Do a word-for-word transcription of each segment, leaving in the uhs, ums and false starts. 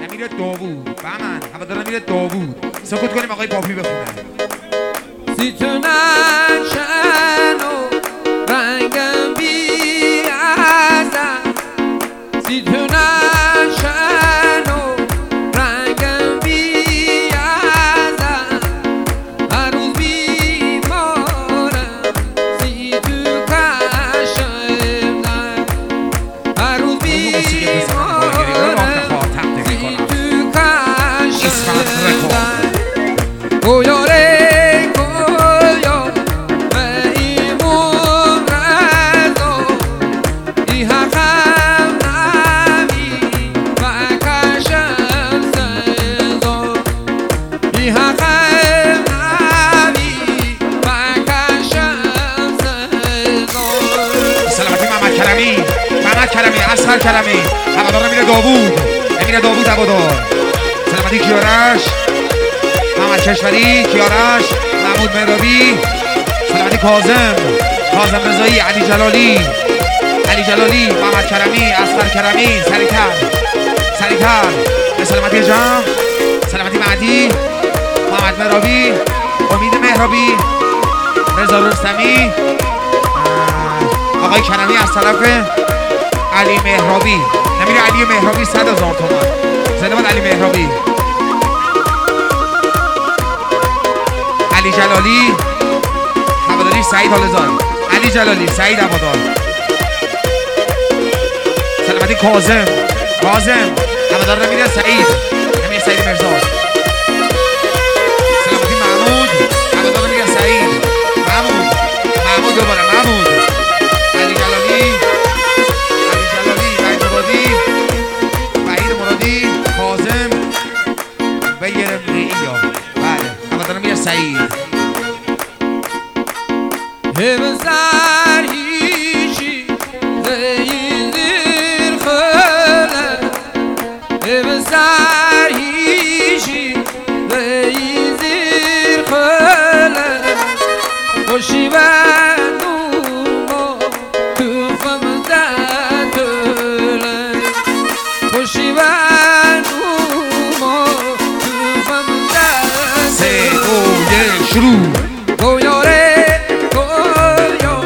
امیر داوود بهمن هوادار امیر داوود سکوت کنیم آقای پاپی بخونه. سیتونن شن و رنگم بی ازم سیتونن شن و رنگم بی ازم هر روز بیمارم سیتو کشم هر روز بیمارم سیتو کشم گویاره کرمی اصغر کرمی هوادار امیر داوود امیر داوود هوادار سلامتی کیارش محمد کشوری کیارش محمود مهرابی سلامتی کاظم کاظم رضایی علی جلالی علی جلالی محمد کرمی اصغر کرمی سریعتر سریعتر به سلامتی جمع سلامتی مهدی محمد مهرابی امید مهرابی رضا رستمی آقای کرمی از طرف علی مهرابی نمیره علی مهرابی صد هزار تومان زنده باد علی مهرابی علی جلالی هواداری سعید حالزار علی جلالی سعید هوادار سلامتی کاظم کاظم هوادار نمیره سعید نمیره سعید مرزا سلامتی محمود هوادار نمیره سعید محمود محمود دوباره محمود علی جلالی کاظم بگیرم رئیا بله هوادار میره سعید همزر هیچی زیر خله همزر هیچی زیر خله خوشی و نوما تو فمزد دله خوشی و شروع گویاره گویا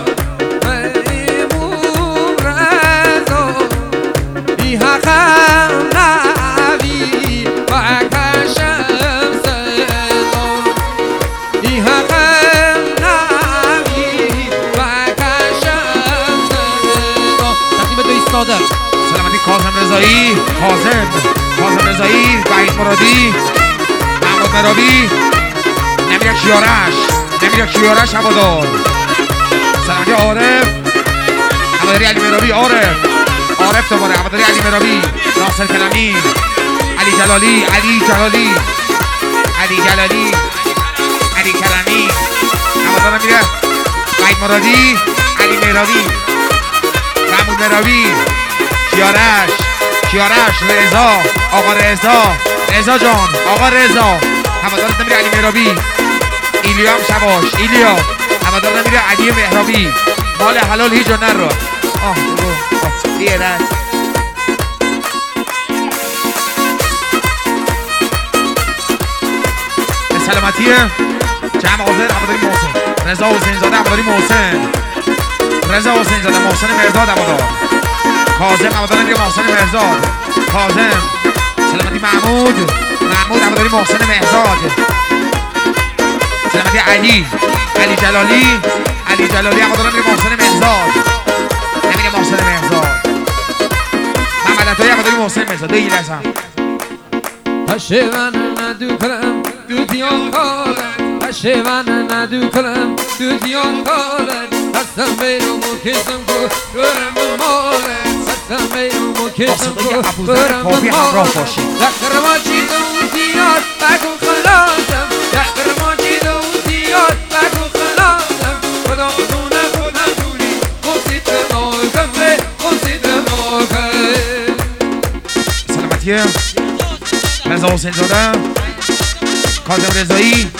میمون رضا بی حقم نوی و کشم صدا بی حقم نوی و کشم صدا تقدیم دو ایستاده سلامتی کاظم رضایی کاظم کاظم رضایی وحید مرادی محمود مهرابی نمیره کیارش نمیره کیارش هوادار سلامتی عارف هواداری علی مهرابی عارف عارف دوباره هواداری علی مهرابی ناصر کلمی علی جلالی علی جلالی علی جلالی علی کلمی هوادار نمیره وحید مرادی علی مهرابی محمود مهرابی کیارش کیارش رضا آقا رضا رضا جان آقا رضا هوادار نمیره علی مهرابی ایلیا هم شباش ایلیا هوادار نمیره علی مهرابی مال حلال هیچ جا نرو آه برو دیگه رد به سلامتی جمع حاضر هواداری محسن رضا حسین زاده هواداری محسن رضا حسین زاده محسن مرزاد هوادار کاظم هوادار نمیره محسن مرزاد کاظم سلامتی محمود محمود هواداری محسن مرزاد سلامتی علی علی جلالی علی جلالی هوادار نمیره محسن مرزاد نمیره محسن مرزاد محمد عطایی هواداری محسن مرزاد دو ایل هستم هشه من ندو کنم دو دیان کالم هشه من ندو کنم دو دیان کالم هستم بیرو مکشم برم مالم هستم بیرو مکشم برم مالم دکتر ما چی دو دیان بگو خلاصم دکتر ما چی دو دیان بگو خلاصم خدا خونه خونه دوری خودت ناکم به خودت ناکم سلامتی رضا حسین زاده کاظم رضایی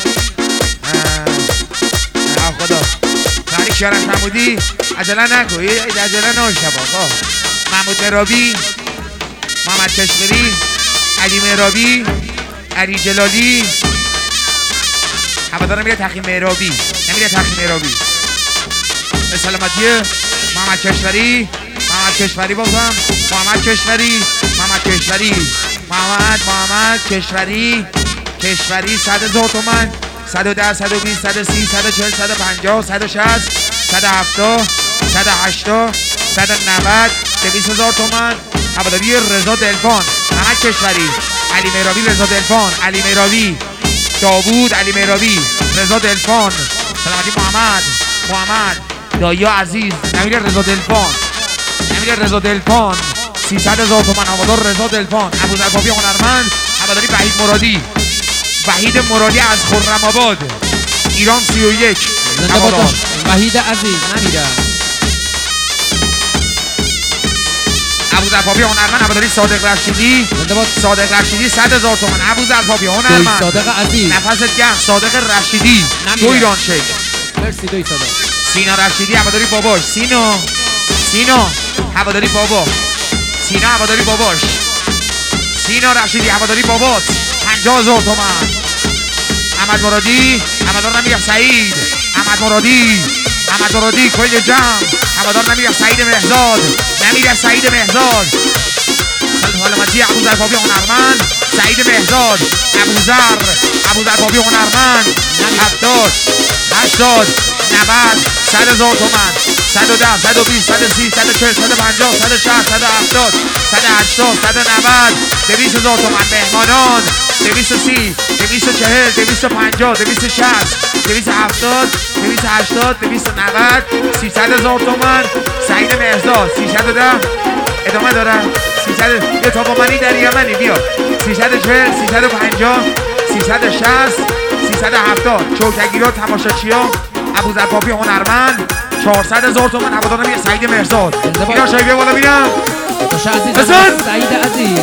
خدا تحریک شارش محمودی عجله نکن عجله ناشه بابا محمود مهرابی محمد کشوری علی مهرابی، علی جلالی. هوادار نمیره تخیم مهرابی، نمیره تخیم مهرابی. به سلامتی محمد کشوری، محمد کشوری بازم، محمد کشوری، محمد کشوری، محمد محمد کشوری، کشوری صد هزار تومن، صد و ده، صد و بیست، صد و سی، صد و چهل، صد و پنجاه، صد و شصت، صد و هفتاد، صد و هشتاد، صد و نود، دویست هزار تومن. هواداری رضا دلفان، محمد کشوری، علی مهرابی، رضا دلفان، علی مهرابی، داوود، علی مهرابی، رضا دلفان. سلامتی محمد، محمد دایی عزیز، نمیره رضا دلفان، نمیره رضا دلفان. سیصد هزار تومن هوادار رضا دلفان. ابوذرپاپی هنرمند، هواداری وحید مرادی، وحید مرادی از خرم‌آباد، ایران سی و یک. هوادار وحید عزیز نمیره. ابوذرپاپی هنرمند، هواداری صادق رشیدی، صادق رشیدی صد هزار تومن. ابوذرپاپی هنرمند، صادق عزیز، نفست گرم، صادق رشیدی، دو ایران شیک. مرسی دوی صادق. سینا رشیدی، هواداری باباش، سینا، سینا هواداری بابا، سینا هواداری باباش، سینا رشیدی هواداری بابات، پنجاه هزار تومن. احمد مرادی، هوادار نمیگم سعید، احمد مرادی، احمد مرادی کل جمع، هوادار نمیگم سعید مهزاد، نمیگم سعید مهزاد. سلامتی ابوذرپاپی هنرمند، سعید مهزاد، ابوذر، ابوذرپاپی هنرمند، هفتاد، هشتاد، نود، صد هزار تومن، صد و ده، صد و بیست، صد و سی، صد و چهل، صد و پنجاه، صد و شصت، صد و هفتاد، صد و هشتاد، صد و نود، دویست هزار تومن. مهمانان، دویست و سی، دویست و چهل، دویست و پنجاه، دویست و شصت، دویست و هفتاد، دویست و هشتاد، دویست و نود، سیصد هزار تومن. سعید مهزاد، سیصد و ده، ادامه داره. سیصد، بیا تا با منی در یمنی، بیا. سیصد و چهل، سیصد و پنجاه، سیصد و شصت، سیصد و هفتاد. چوکگیرا، تماشاچیا، ابوذرپاپی هنرمند، چهارصد هزار تومن. هوادار نمیگه سعید مهزاد. اینا شاید بیا بالا بینم. بزن سعید عزیز،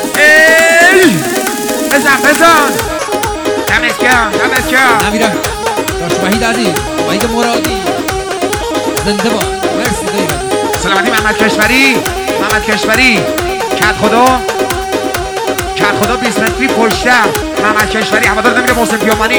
بزن بزن. دمت گرم، دمت گرم. نمیره. داشت وحید عزیز، وحید مرادی، زنده باد. مرسی دوی. سلامتی محمد کشوری، محمد کشوری، کت خدا، کت خدا بیست متری پشته. محمد کشوری هوادار نمیگه محسن پیامانی.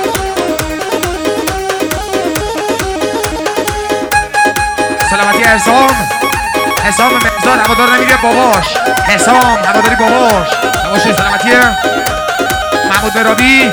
سلامتی حسام، حسام مهزاد هوادار نمیگه باباش، حسام هواداری باباش. سلامتی محمود مهرابی،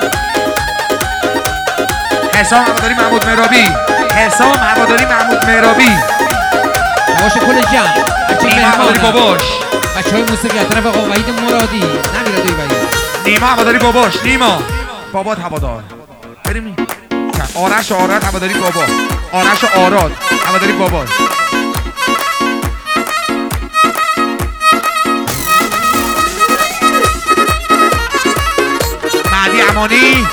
حسام هواداری محمود مهرابی، حسام هواداری محمود مهرابی. نباشه کل جمع، نیما هواداری باباش، بچه های موسیقی از طرف آقا وحید مرادی. نمیره دوی وحید. نیما هواداری باباش، نیما بابات هوادار. بریم آرش آراد هواداری بابا، آرش آراد هواداری باباش. مهدی امانی،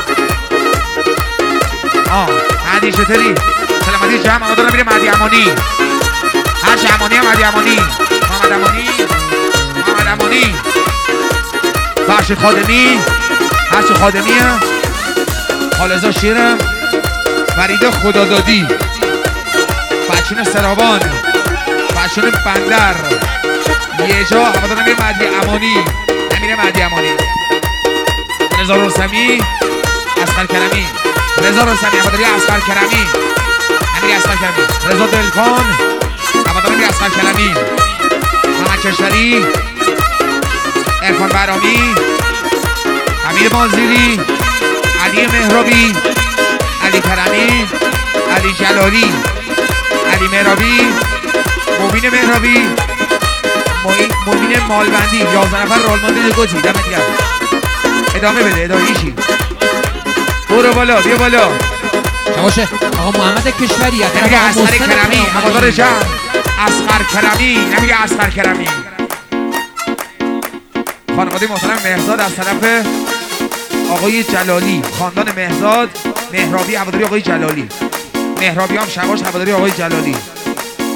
آه مهدی چطوری؟ سلامتی جمع هوادار نمیره. مهدی امانی، هرچه امانی هم مهدی امانی، محمد امانی، محمد امانی، فرشید خادمی، هرچه خادمی هم، خالزا شیرم، فرید خدادادی، بچون سرابان، بچون بندر، یه جا هوادار نمیره. مهدی امانی، نمیره مهدی امانی. رضا رستمی، اصغر کرمی، رضا رستمی هواداری اصغر کرمی، نمیره اصغر کرمی. رضا دلفان هوادار نمیره اصغر کرمی. محمد کشوری، عرفان برامی، امیر مازیری، علی مهرابی، علی کرمی، علی جلالی، علی مهرابی، مبین مهرابی، مبین مالبندی. یازده نفر رالماندی گوچی. دمت گرم. ادامه بده، ادامه ایشی. برو بالا، بیا بالا. نباشه آقا محمد کشوری، نمیگه اصغر کرمی، هوادار جمع، اصغر کرمی، نمیگه اصغر کرمی. خانواده محترم مهزاد از طرف آقای جلالی، خاندان مهزاد، مهرابی هواداری آقای جلالی، مهرابی هم شباش هواداری آقای جلالی.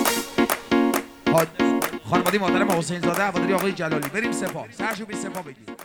خانواده محترم حسین زاده هواداری آقای جلالی. بریم سپاه، سرشو بی سپاه بگیم.